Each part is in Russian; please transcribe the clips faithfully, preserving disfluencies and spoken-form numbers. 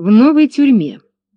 В новой тюрьме.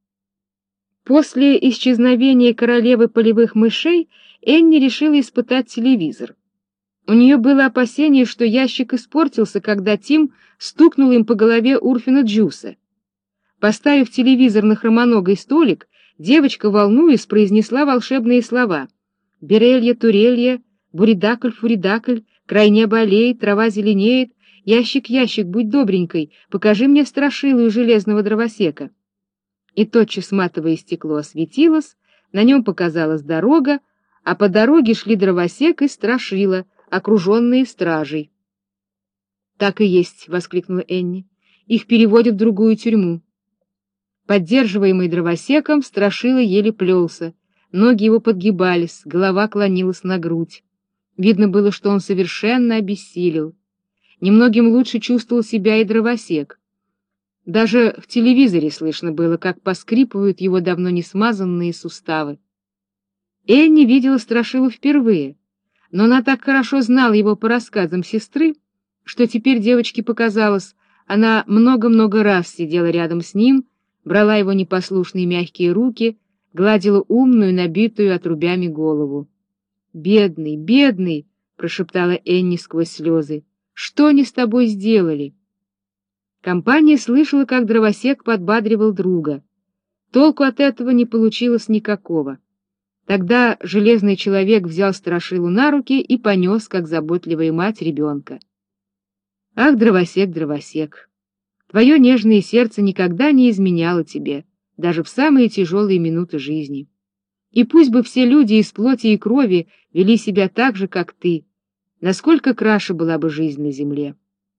После исчезновения королевы полевых мышей Энни решила испытать телевизор. У нее было опасение, что ящик испортился, когда Тим стукнул им по голове Урфина Джуса. Поставив телевизор на хромоногой столик, девочка, волнуясь, произнесла волшебные слова: «Берелья, турелья, буридакль-фуридакль, край неба аллеет, трава зеленеет, ящик, ящик, будь добренькой, покажи мне страшилу железного дровосека». И тотчас матовое стекло осветилось, на нем показалась дорога, а по дороге шли дровосек и страшила, окруженные стражей. «Так и есть», — воскликнула Энни, — «их переводят в другую тюрьму». Поддерживаемый дровосеком, страшила еле плелся, ноги его подгибались, голова клонилась на грудь. Видно было, что он совершенно обессилел. Немногим лучше чувствовал себя и дровосек. Даже в телевизоре слышно было, как поскрипывают его давно не смазанные суставы. Энни видела страшилу впервые, но она так хорошо знала его по рассказам сестры, что теперь девочке показалось, она много-много раз сидела рядом с ним, брала его непослушные мягкие руки, гладила умную, набитую отрубями голову. «Бедный, бедный!» — прошептала Энни сквозь слезы. «Что они с тобой сделали?» Компания слышала, как дровосек подбадривал друга. Толку от этого не получилось никакого. Тогда железный человек взял страшилу на руки и понес, как заботливая мать, ребенка. «Ах, дровосек, дровосек, твое нежное сердце никогда не изменяло тебе, даже в самые тяжелые минуты жизни. И пусть бы все люди из плоти и крови вели себя так же, как ты, насколько краше была бы жизнь на земле».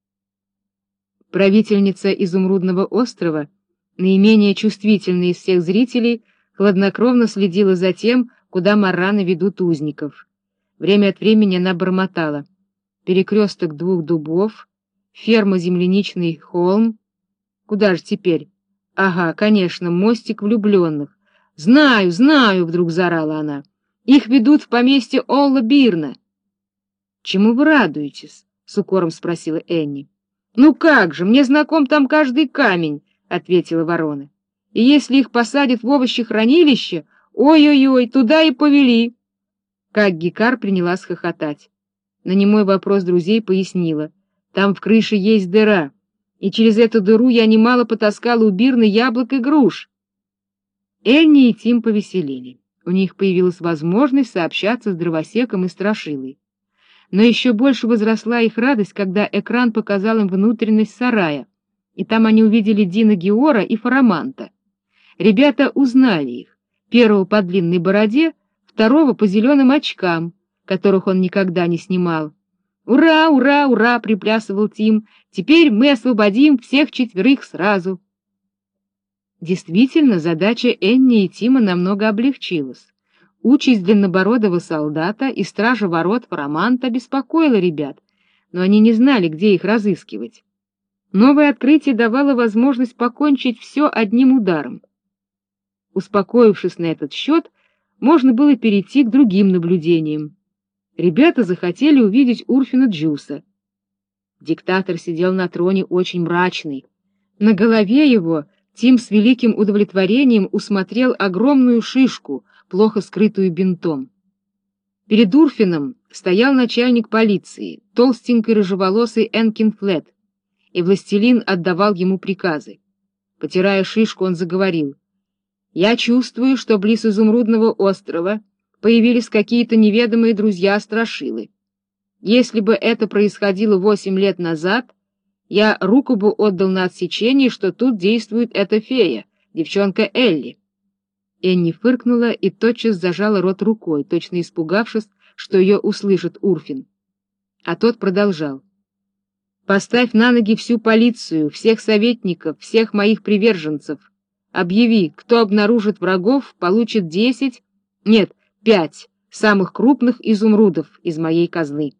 Правительница Изумрудного острова, наименее чувствительная из всех зрителей, хладнокровно следила за тем, куда марраны ведут узников. Время от времени она бормотала: перекресток двух дубов, ферма Земляничный холм. Куда же теперь? Ага, конечно, мостик влюбленных. «Знаю, знаю!» — вдруг заорала она. «Их ведут в поместье Олла Бирна». «Чему вы радуетесь?» — с укором спросила Энни. «Ну как же, мне знаком там каждый камень», — ответила ворона. «И если их посадят в овощехранилище, ой-ой-ой, туда и повели». Как Гикар принялась хохотать. На немой вопрос друзей пояснила: «Там в крыше есть дыра, и через эту дыру я немало потаскала у Бирны яблок и груш». Энни и Тим повеселели. У них появилась возможность сообщаться с дровосеком и страшилой. Но еще больше возросла их радость, когда экран показал им внутренность сарая, и там они увидели Дина Геора и Фараманта. Ребята узнали их: первого по длинной бороде, второго по зеленым очкам, которых он никогда не снимал. «Ура, ура, ура!» — приплясывал Тим. «Теперь мы освободим всех четверых сразу». Действительно, задача Энни и Тима намного облегчилась. Участь длиннобородого солдата и стража ворот Фараманта беспокоила ребят, но они не знали, где их разыскивать. Новое открытие давало возможность покончить все одним ударом. Успокоившись на этот счет, можно было перейти к другим наблюдениям. Ребята захотели увидеть Урфина Джуса. Диктатор сидел на троне очень мрачный. На голове его Тим с великим удовлетворением усмотрел огромную шишку, плохо скрытую бинтом. Перед Урфином стоял начальник полиции, толстенький рыжеволосый Энкин Флет, и властелин отдавал ему приказы. Потирая шишку, он заговорил: «Я чувствую, что близ Изумрудного острова появились какие-то неведомые друзья-страшилы. Если бы это происходило восемь лет назад, я руку бы отдал на отсечение, что тут действует эта фея, девчонка Элли». Энни фыркнула и тотчас зажала рот рукой, точно испугавшись, что ее услышит Урфин. А тот продолжал: «Поставь на ноги всю полицию, всех советников, всех моих приверженцев. Объяви, кто обнаружит врагов, получит десять, нет, пять самых крупных изумрудов из моей казны».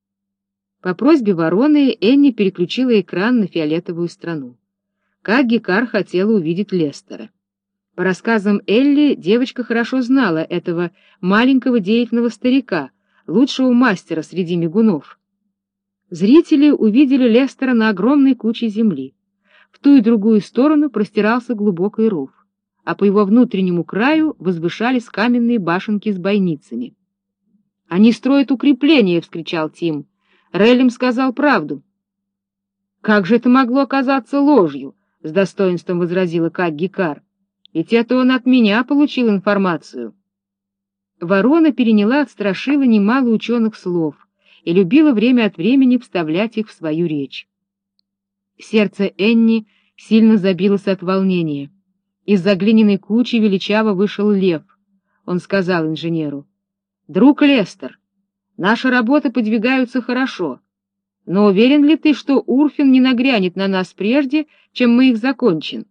По просьбе вороны Энни переключила экран на фиолетовую страну. Как Гикар хотела увидеть Лестера. По рассказам Элли, девочка хорошо знала этого маленького деятельного старика, лучшего мастера среди мигунов. Зрители увидели Лестера на огромной куче земли. в ту и другую сторону простирался глубокий ров, а по его внутреннему краю возвышались каменные башенки с бойницами. «Они строят укрепления!» — вскричал Тим. «Релем сказал правду». «Как же это могло оказаться ложью?» — с достоинством возразила Каггикар. «Ведь это он от меня получил информацию». Ворона переняла от Страшила немало ученых слов и любила время от времени вставлять их в свою речь. Сердце Энни сильно забилось от волнения. Из-за глиняной кучи величаво вышел лев. Он сказал инженеру: «Друг Лестер, наши работы подвигаются хорошо, но уверен ли ты, что Урфин не нагрянет на нас прежде, чем мы их закончим?»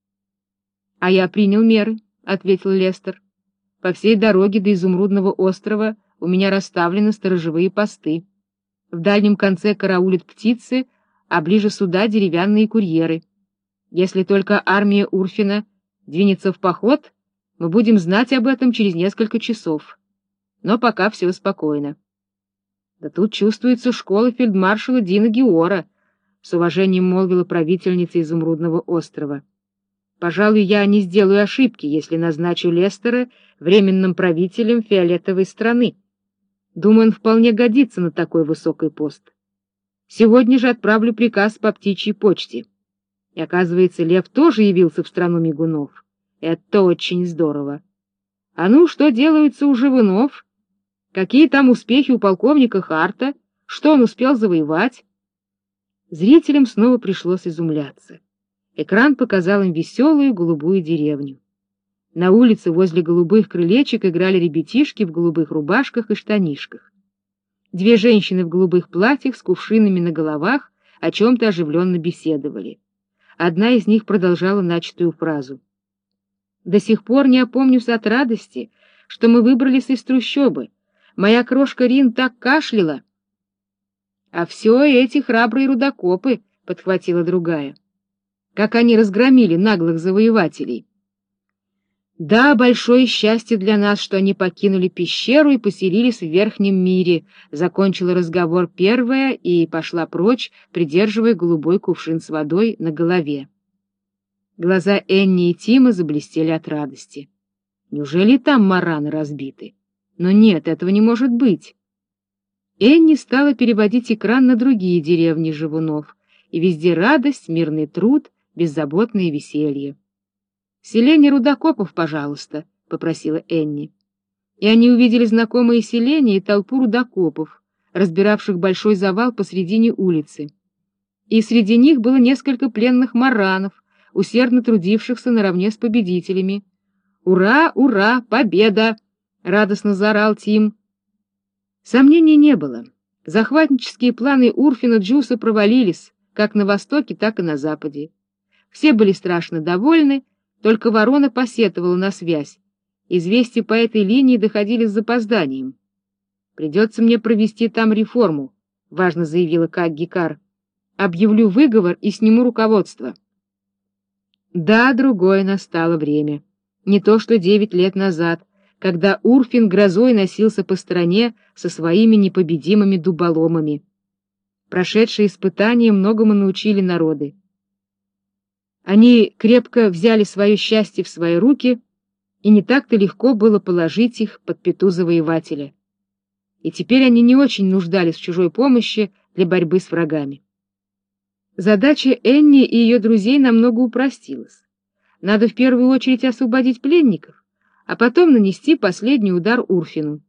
«А я принял меры», — ответил Лестер. «По всей дороге до Изумрудного острова у меня расставлены сторожевые посты. В дальнем конце караулят птицы, а ближе сюда деревянные курьеры. Если только армия Урфина двинется в поход, мы будем знать об этом через несколько часов. Но пока все спокойно». «Да тут чувствуется школа фельдмаршала Дина Геора», — с уважением молвила правительница Изумрудного острова. «Пожалуй, я не сделаю ошибки, если назначу Лестера временным правителем фиолетовой страны. Думаю, он вполне годится на такой высокий пост. Сегодня же отправлю приказ по птичьей почте». И, оказывается, лев тоже явился в страну мигунов. Это очень здорово. А ну, что делается у живунов? Какие там успехи у полковника Харта? Что он успел завоевать? Зрителям снова пришлось изумляться. Экран показал им веселую голубую деревню. На улице возле голубых крылечек играли ребятишки в голубых рубашках и штанишках. Две женщины в голубых платьях с кувшинами на головах о чем-то оживленно беседовали. Одна из них продолжала начатую фразу. «До сих пор не опомнюсь от радости, что мы выбрались из трущобы. Моя крошка Рин так кашляла». «А все эти храбрые рудокопы», — подхватила другая. «Как они разгромили наглых завоевателей». «Да, большое счастье для нас, что они покинули пещеру и поселились в верхнем мире», — закончила разговор первая и пошла прочь, придерживая голубой кувшин с водой на голове. Глаза Энни и Тима заблестели от радости. Неужели там мараны разбиты? Но нет, этого не может быть. Энни стала переводить экран на другие деревни живунов, и везде радость, мирный труд, беззаботное веселье. «Селение рудокопов, пожалуйста», — попросила Энни. И они увидели знакомые селения и толпу рудокопов, разбиравших большой завал посредине улицы. И среди них было несколько пленных маранов, усердно трудившихся наравне с победителями. «Ура, ура, победа!» — радостно заорал Тим. Сомнений не было. Захватнические планы Урфина Джуса провалились, как на востоке, так и на западе. Все были страшно довольны, только ворона посетовала на связь. Известия по этой линии доходили с запозданием. «Придется мне провести там реформу», — важно заявила Каггикар. «Объявлю выговор и сниму руководство». Да, другое настало время. Не то что девять лет назад, когда Урфин грозой носился по стране со своими непобедимыми дуболомами. Прошедшие испытания многому научили народы. Они крепко взяли свое счастье в свои руки, и не так-то легко было положить их под пяту завоевателя. И теперь они не очень нуждались в чужой помощи для борьбы с врагами. Задача Энни и ее друзей намного упростилась. Надо в первую очередь освободить пленников, а потом нанести последний удар Урфину.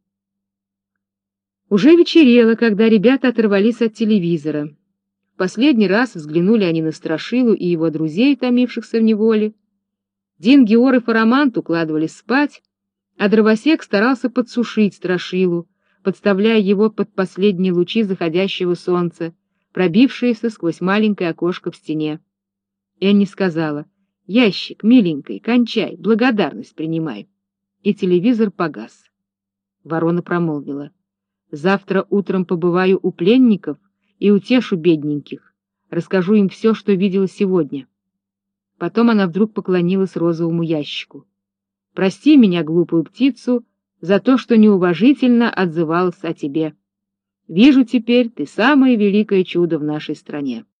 Уже вечерело, когда ребята оторвались от телевизора. В последний раз взглянули они на Страшилу и его друзей, томившихся в неволе. Дин, Геор и Фарамант укладывались спать, а дровосек старался подсушить Страшилу, подставляя его под последние лучи заходящего солнца, пробившиеся сквозь маленькое окошко в стене. Энни сказала: «Ящик, миленький, кончай, благодарность принимай». И телевизор погас. Ворона промолвила: «Завтра утром побываю у пленников и утешу бедненьких, расскажу им все, что видела сегодня». Потом она вдруг поклонилась розовому ящику. «Прости меня, глупую птицу, за то, что неуважительно отзывалась о тебе. Вижу теперь, ты самое великое чудо в нашей стране».